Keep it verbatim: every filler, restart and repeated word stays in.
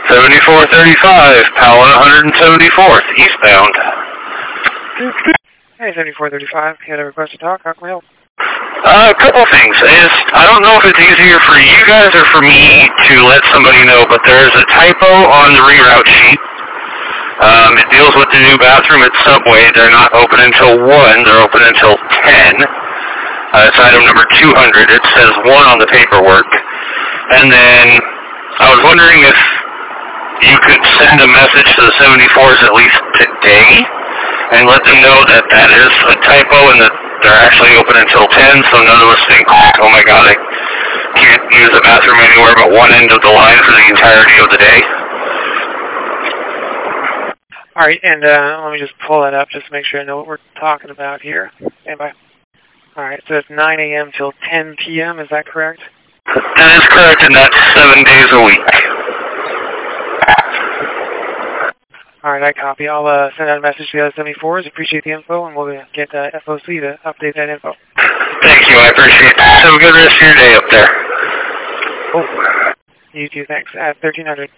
seventy-four thirty-five, Pala one seventy-fourth, eastbound. Hey, seventy-four thirty-five, you had a request to talk, how can we help? Uh, a couple things. Is I don't know if it's easier for you guys or for me to let somebody know, but there's a typo on the reroute sheet. Um, it deals with the new bathroom at Subway. They're not open until one. They're open until ten. Uh, it's item number two hundred. It says one on the paperwork. And then I was wondering if you could send a message to the seventy-fours at least today and let them know that that is a typo and that they're actually open until ten, so none of us think, oh my god, I can't use the bathroom anywhere but one end of the line for the entirety of the day. Alright, and uh, let me just pull that up just to make sure I know what we're talking about here. Stand by. Alright, so it's nine A M till ten P M, is that correct? That is correct, and that's seven days a week. Alright, I copy. I'll uh, send out a message to the other seventy-fours. Appreciate the info, and we'll get uh, F O C to update that info. Thank you, I appreciate it. Have a good rest of your day up there. Oh, you too, thanks. At thirteen hundred.